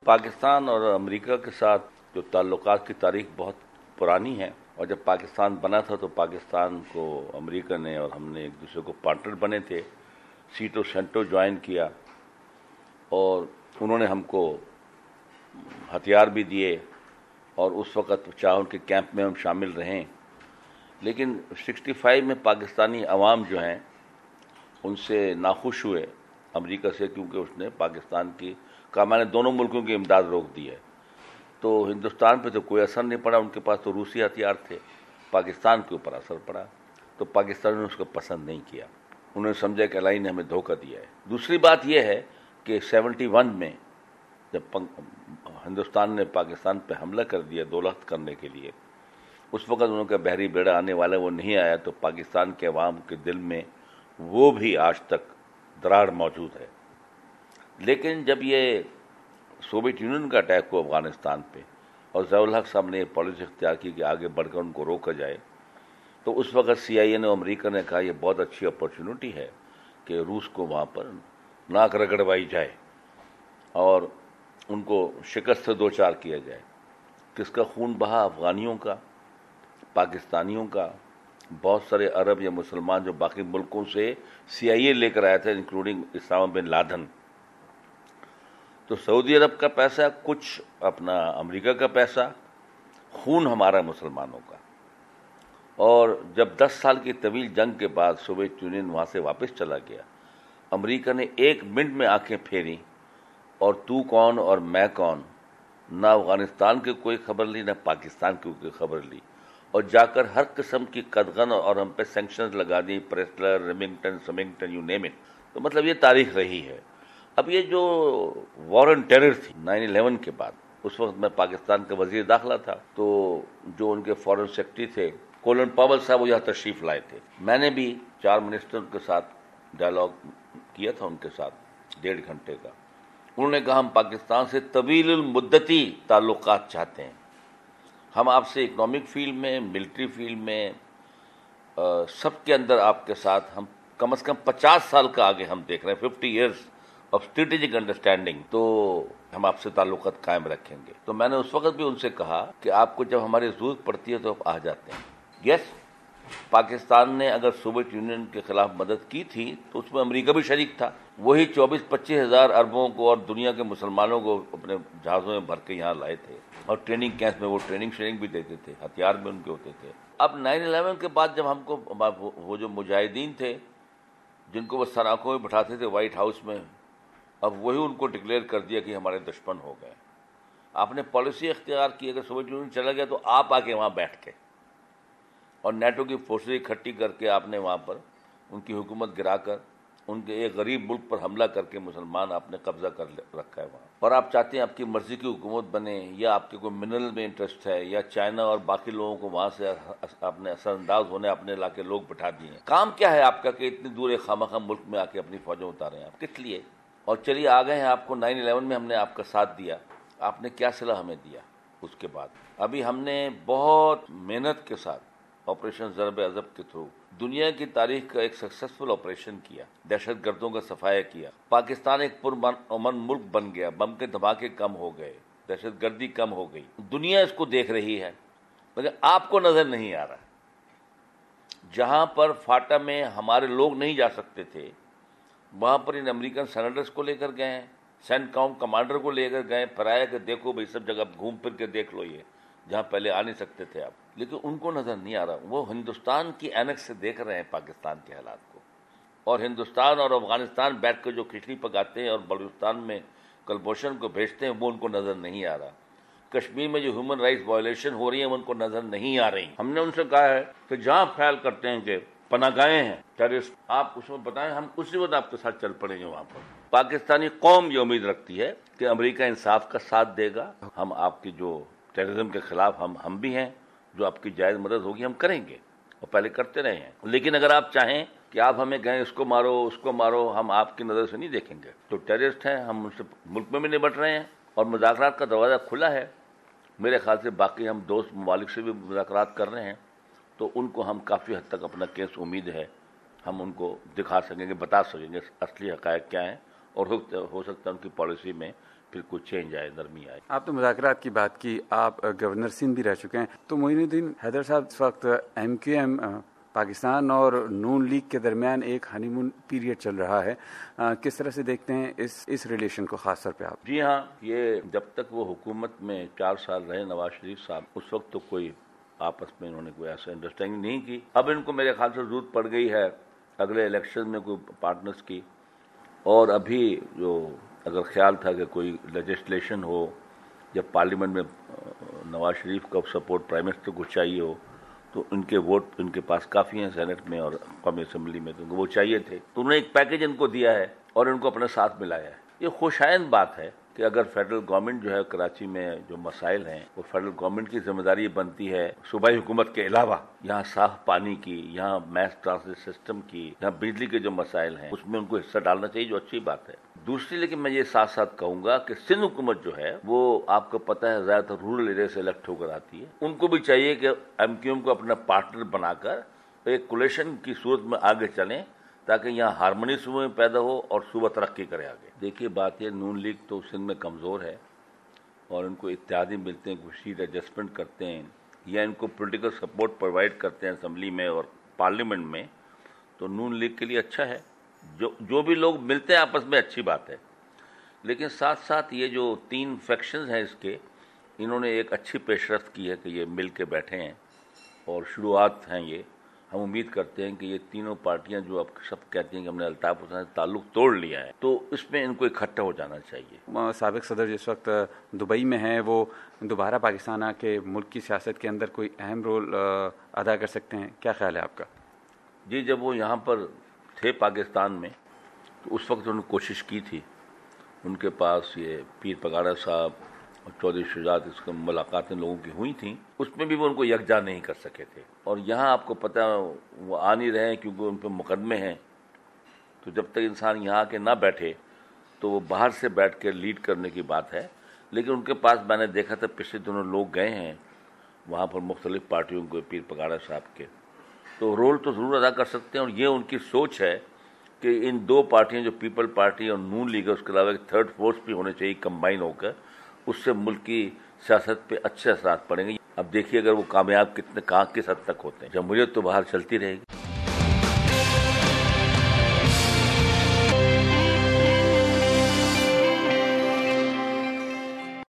پاکستان اور امریکہ کے ساتھ جو تعلقات کی تاریخ بہت پرانی ہے، اور جب پاکستان بنا تھا تو پاکستان کو امریکہ نے اور ہم نے ایک دوسرے کو پارٹنر بنے تھے، سیٹو سینٹو جوائن کیا، اور انہوں نے ہم کو ہتھیار بھی دیے، اور اس وقت چاہے ان کے کیمپ میں ہم شامل رہیں، لیکن 65 میں پاکستانی عوام جو ہیں ان سے ناخوش ہوئے امریکہ سے، کیونکہ اس نے پاکستان کی کہا میں نے دونوں ملکوں کی امداد روک دی ہے۔ تو ہندوستان پہ تو کوئی اثر نہیں پڑا، ان کے پاس تو روسی ہتھیار تھے، پاکستان کے اوپر اثر پڑا، تو پاکستان نے اس کو پسند نہیں کیا، انہوں نے سمجھا کہ الہی نے ہمیں دھوکہ دیا ہے۔ دوسری بات یہ ہے کہ 71 میں جب ہندوستان نے پاکستان پہ حملہ کر دیا دولت کرنے کے لیے، اس وقت انہوں کا بحری بیڑا آنے والا وہ نہیں آیا، تو پاکستان کے عوام کے دل میں وہ بھی آج تک دراڑ موجود ہے۔ لیکن جب یہ سوویت یونین کا اٹیک ہوا افغانستان پہ اور ضیاء الحق صاحب نے یہ پالیسی اختیار کی کہ آگے بڑھ کر ان کو روکا جائے، تو اس وقت CIA نے امریکہ نے کہا یہ بہت اچھی اپرچونٹی ہے کہ روس کو وہاں پر ناک رگڑوائی جائے اور ان کو شکست سے دوچار کیا جائے۔ کس کا خون بہا؟ افغانیوں کا، پاکستانیوں کا، بہت سارے عرب یا مسلمان جو باقی ملکوں سے CIA لے کر آئے تھے، انکلوڈنگ اسامہ بن لادن۔ تو سعودی عرب کا پیسہ، کچھ اپنا امریکہ کا پیسہ، خون ہمارا مسلمانوں کا۔ اور جب 10 سال کی طویل جنگ کے بعد سوویت یونین وہاں سے واپس چلا گیا، امریکہ نے 1 منٹ میں آنکھیں پھیری، اور تو کون اور میں کون، نہ افغانستان کی کوئی خبر لی، نہ پاکستان کی کوئی خبر لی، اور جا کر ہر قسم کی قدغن اور ہم پہ سینکشنز لگا دی، پریسلر، ریمنگٹن، سمنگٹن، یو نیم اٹ۔ تو مطلب یہ تاریخ رہی ہے۔ اب یہ جو وار آن ٹیرر تھی 9/11 کے بعد، اس وقت میں پاکستان کا وزیر داخلہ تھا، تو جو ان کے فارن سیکرٹری تھے کولن پاول صاحب، وہ یہاں تشریف لائے تھے۔ میں نے بھی 4 منسٹر کے ساتھ ڈائلاگ کیا تھا، ان کے ساتھ 1.5 گھنٹے کا۔ انہوں نے کہا ہم پاکستان سے طویل المدتی تعلقات چاہتے ہیں، ہم آپ سے اکنامک فیلڈ میں، ملٹری فیلڈ میں، سب کے اندر آپ کے ساتھ ہم کم از کم 50 سال کا آگے ہم دیکھ رہے ہیں، 50 ایئرس آف اسٹریٹجک انڈرسٹینڈنگ، تو ہم آپ سے تعلقات قائم رکھیں گے۔ تو میں نے اس وقت بھی ان سے کہا کہ آپ کو جب ہماری ضرورت پڑتی ہے تو آپ آ جاتے ہیں۔ یس، پاکستان نے اگر سوویت یونین کے خلاف مدد کی تھی تو اس میں امریکہ بھی شریک تھا، وہی 24-25 ہزار عربوں کو اور دنیا کے مسلمانوں کو اپنے جہازوں میں بھر کے یہاں لائے تھے، اور ٹریننگ کیمپ میں وہ ٹریننگ شیئرنگ بھی دیتے تھے، ہتھیار بھی ان کے ہوتے تھے۔ اب 9/11 کے بعد جب ہم کو وہ جو مجاہدین تھے جن کو وہ سراخوں میں بٹھاتے تھے وائٹ ہاؤس میں، اب وہی ان کو ڈکلیئر کر دیا کہ ہمارے دشمن ہو گئے۔ آپ نے پالیسی اختیار کی، اگر سوویت یونین چلا گیا تو آپ آ کے وہاں بیٹھ کے اور نیٹو کی فورسز اکٹھی کر کے آپ نے وہاں پر ان کی حکومت گرا کر ان کے ایک غریب ملک پر حملہ کر کے مسلمان آپ نے قبضہ کر رکھا ہے وہاں، اور آپ چاہتے ہیں آپ کی مرضی کی حکومت بنے، یا آپ کے کوئی منرل میں انٹرسٹ ہے، یا چائنا اور باقی لوگوں کو وہاں سے آپ نے اثر انداز ہونے اپنے علاقے لوگ بٹھا دیے ہیں۔ کام کیا ہے آپ کا کہ اتنی دور ایک خواہ ملک میں آ کے اپنی فوجیں اتارے ہیں؟ آپ کس لیے؟ اور چلیے آ گئے ہیں، آپ کو 9/11 میں ہم نے آپ کا ساتھ دیا، آپ نے کیا صلہ ہمیں دیا اس کے بعد؟ ابھی ہم نے بہت محنت کے ساتھ آپریشن ضرب عضب کے تھرو دنیا کی تاریخ کا ایک سکسیسفل آپریشن کیا، دہشت گردوں کا صفایا کیا، پاکستان ایک پرامن ملک بن گیا، بم کے دھماکے کم ہو گئے، دہشت گردی کم ہو گئی، دنیا اس کو دیکھ رہی ہے، مگر آپ کو نظر نہیں آ رہا۔ جہاں پر فاٹا میں ہمارے لوگ نہیں جا سکتے تھے، وہاں پر ان امریکن سینیٹرز کو لے کر گئے ہیں، سینٹ کاؤنٹ کمانڈر کو لے کر گئے، پھر آیا کہ دیکھو بھائی سب جگہ گھوم پھر کے دیکھ لو، یہ جہاں پہلے آ نہیں سکتے تھے آپ، لیکن ان کو نظر نہیں آ رہا۔ وہ ہندوستان کی اینک سے دیکھ رہے ہیں پاکستان کے حالات کو، اور ہندوستان اور افغانستان بیٹھ کر جو کھچڑی پکاتے ہیں اور بلوچستان میں کلبھوشن کو بھیجتے ہیں، وہ ان کو نظر نہیں آ رہا۔ کشمیر میں جو ہیومن رائٹس وائلیشن ہو رہی ہیں وہ ان کو نظر نہیں آ رہی۔ ہم نے ان سے کہا ہے کہ جہاں خیال کرتے ہیں کہ پناہ گاہیں ہیں ٹیررسٹ، آپ اس میں بتائیں، ہم اسی وقت آپ کے ساتھ چل پڑیں گے وہاں پر۔ پاکستانی قوم یہ امید رکھتی ہے کہ امریکہ انصاف کا ساتھ دے گا، ہم آپ کی جو ٹیررزم کے خلاف ہم بھی ہیں، جو آپ کی جائز مدد ہوگی ہم کریں گے، اور پہلے کرتے رہے ہیں۔ لیکن اگر آپ چاہیں کہ آپ ہمیں کہیں اس کو مارو اس کو مارو، ہم آپ کی نظر سے نہیں دیکھیں گے۔ تو ٹیررسٹ ہیں، ہم ان سے ملک میں بھی نمٹ رہے ہیں، اور مذاکرات کا دروازہ کھلا ہے۔ میرے خیال سے باقی ہم دوست ممالک سے بھی مذاکرات کر رہے ہیں، تو ان کو ہم کافی حد تک اپنا کیس امید ہے ہم ان کو دکھا سکیں گے، بتا سکیں گے اصلی حقائق کیا ہیں، اور ہو سکتا ہے ان کی پالیسی میں پھر کوئی چینج آئے، نرمی آئے۔ آپ تو مذاکرات کی بات کی، آپ گورنر سندھ بھی رہ چکے ہیں، تو معین الدین حیدر صاحب اس وقت ایم کیو ایم پاکستان اور نون لیگ کے درمیان ایک ہنی مون پیریڈ چل رہا ہے، کس طرح سے دیکھتے ہیں اس ریلیشن کو خاص طور پہ آپ؟ جی ہاں، یہ جب تک وہ حکومت میں 4 سال رہے نواز شریف صاحب، اس وقت تو کوئی آپس میں انہوں نے کوئی ایسا انڈرسٹینڈنگ نہیں کی۔ اب ان کو میرے خیال سے ضرورت پڑ گئی ہے اگلے الیکشن میں کوئی پارٹنرز کی، اور ابھی جو اگر خیال تھا کہ کوئی لیجسلیشن ہو یا پارلیمنٹ میں نواز شریف کا سپورٹ پرائم منسٹر کو چاہیے ہو، تو ان کے ووٹ ان کے پاس کافی ہیں سینٹ میں اور قومی اسمبلی میں، تو ان کو وہ چاہیے تھے، تو انہوں نے ایک پیکج ان کو دیا ہے اور ان کو اپنے ساتھ ملایا ہے۔ یہ خوشائند بات ہے کہ اگر فیڈرل گورنمنٹ جو ہے کراچی میں جو مسائل ہیں وہ فیڈرل گورنمنٹ کی ذمہ داری بنتی ہے، صوبائی حکومت کے علاوہ یہاں صاف پانی کی، یہاں میس ٹرانسپورٹ سسٹم کی، یہاں بجلی کے جو مسائل ہیں اس میں ان کو حصہ ڈالنا چاہیے، جو اچھی بات ہے۔ دوسری لیکن میں یہ ساتھ ساتھ کہوں گا کہ سندھ حکومت جو ہے وہ آپ کو پتہ ہے زیادہ تر رورل ایریا سے الیکٹ ہو کر آتی ہے، ان کو بھی چاہیے کہ ایم کیو ایم کو اپنا پارٹنر بنا کر ایک کولیشن کی صورت میں آگے چلیں تاکہ یہاں ہارمونی صوبے میں پیدا ہو اور صوبہ ترقی کرے آگے۔ دیکھیے بات یہ نون لیگ تو سندھ میں کمزور ہے اور ان کو اتحادی ملتے ہیں، کچھ سیٹ ایڈجسٹمنٹ کرتے ہیں یا ان کو پولیٹیکل سپورٹ پرووائڈ کرتے ہیں اسمبلی میں اور پارلیمنٹ میں، تو نون لیگ کے لیے اچھا ہے، جو بھی لوگ ملتے ہیں آپس میں اچھی بات ہے۔ لیکن ساتھ ساتھ یہ جو 3 فیکشنز ہیں اس کے، انہوں نے ایک اچھی پیش رفت کی ہے کہ یہ مل کے بیٹھے ہیں اور شروعات ہیں یہ۔ ہم امید کرتے ہیں کہ یہ تینوں پارٹیاں جو اب سب کہتی ہیں کہ ہم نے الطاف حسین سے تعلق توڑ لیا ہے، تو اس میں ان کو اکٹھا ہو جانا چاہیے۔ سابق صدر جس وقت دبئی میں ہیں، وہ دوبارہ پاکستان آ کے ملک کی سیاست کے اندر کوئی اہم رول ادا کر سکتے ہیں، کیا خیال ہے آپ کا؟ جی، جب وہ یہاں پر تھے پاکستان میں تو اس وقت انہوں نے کوشش کی تھی، ان کے پاس یہ پیر پگاڑا صاحب اور چودھری شجاعت، اس کی ملاقاتیں لوگوں کی ہوئی تھیں، اس میں بھی وہ ان کو یکجا نہیں کر سکے تھے، اور یہاں آپ کو پتہ وہ آ نہیں رہے ہیں کیونکہ ان پہ مقدمے ہیں، تو جب تک انسان یہاں آ کے نہ بیٹھے تو وہ باہر سے بیٹھ کے لیڈ کرنے کی بات ہے۔ لیکن ان کے پاس میں نے دیکھا تھا پچھلے دنوں لوگ گئے ہیں وہاں پر مختلف پارٹیوں کے، پیر پگاڑا صاحب کے، تو رول تو ضرور ادا کر سکتے ہیں، اور یہ ان کی سوچ ہے کہ ان 2 پارٹیاں جو پیپل پارٹی اور نون لیگ ہے، اس کے علاوہ ایک تھرڈ فورس بھی ہونے چاہیے کمبائن ہو کر، اس سے ملک کی سیاست پہ اچھے اثرات پڑیں گے۔ اب دیکھیے اگر وہ کامیاب کتنے کہاں کس حد تک ہوتے ہیں، جمہوریت تو باہر چلتی رہے گی۔